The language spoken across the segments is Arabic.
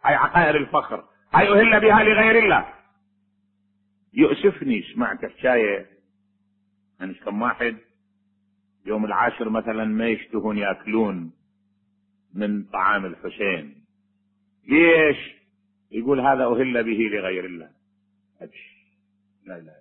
هاي عقائر الفخر، هاي أهل بها لغير الله. يؤسفني سمعت حكاية عن كم واحد يوم العاشر مثلا ما يشتهون يأكلون من طعام الحسين. ليش؟ يقول هذا أهل به لغير الله. لا لا،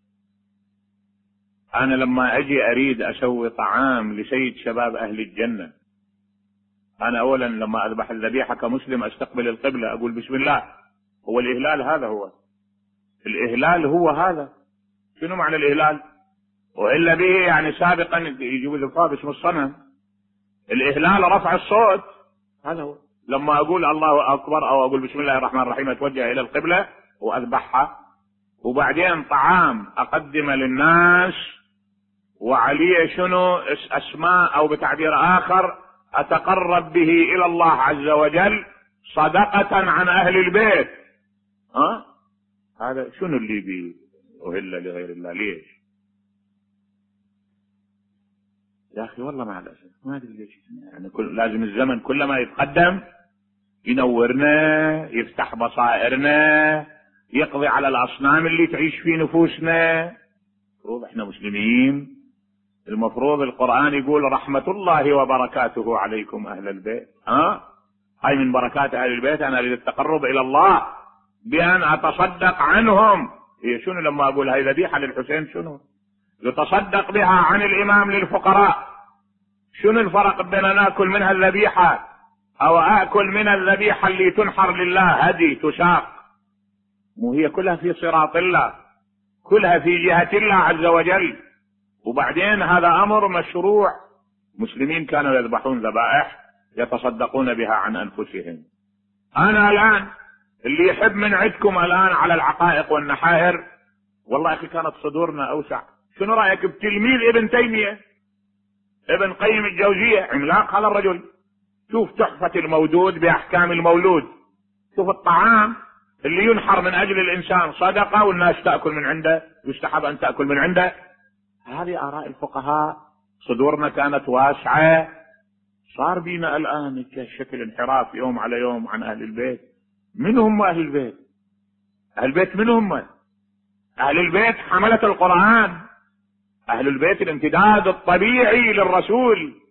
أنا لما أجي أريد أسوي طعام لسيد شباب أهل الجنة، أنا أولا لما أذبح الذبيحة كمسلم أستقبل القبلة، أقول بسم الله. هو الإهلال هذا، هو الإهلال هو هذا. شنو معنى الإهلال؟ وإلا به يعني سابقا يجيب الفاظ اسم الصنم. الإهلال رفع الصوت، هذا هو. لما أقول الله أكبر أو أقول بسم الله الرحمن الرحيم أتوجه إلى القبلة وأذبحها، وبعدين طعام أقدمه للناس وعليه شنو أسماء أو بتعبير آخر أتقرب به إلى الله عز وجل صدقة عن أهل البيت. هذا شنو اللي بيه أهل لغير الله؟ ليش يا أخي؟ والله مع الأسف ما أدري ليش يعني. لازم الزمن كلما يتقدم ينورنا، يفتح بصائرنا، يقضي على الأصنام اللي تعيش في نفوسنا. المفروض احنا مسلمين، المفروض القرآن يقول رحمة الله وبركاته عليكم أهل البيت. هاي من بركات أهل البيت أنا أريد التقرب إلى الله بأن أتصدق عنهم. هي شنو لما أقول هاي ذبيحة للحسين؟ شنو يتصدق بها عن الإمام للفقراء؟ شنو الفرق بين ناكل منها الذبيحة أو آكل من الذبيحة اللي تنحر لله هدي تساق؟ مو هي كلها في صراط الله، كلها في جهة الله عز وجل. وبعدين هذا أمر مشروع. مسلمين كانوا يذبحون ذبائح يتصدقون بها عن أنفسهم. أنا الآن اللي يحب من عندكم الآن على العقائق والنحائر، والله أخي كانت صدورنا أوسع. شنو رأيك بتلميذ ابن تيمية ابن قيم الجوزية؟ عملاق هذا الرجل. شوف تحفة المودود بأحكام المولود. شوف الطعام اللي ينحر من أجل الإنسان صدقة والناس تأكل من عنده، يستحب أن تأكل من عنده. هذه آراء الفقهاء. صدورنا كانت واسعة. صار بينا الآن كشكل انحراف يوم على يوم عن أهل البيت. من هم أهل البيت؟ أهل البيت من هم؟ أهل البيت حملة القرآن، أهل البيت الامتداد الطبيعي للرسول.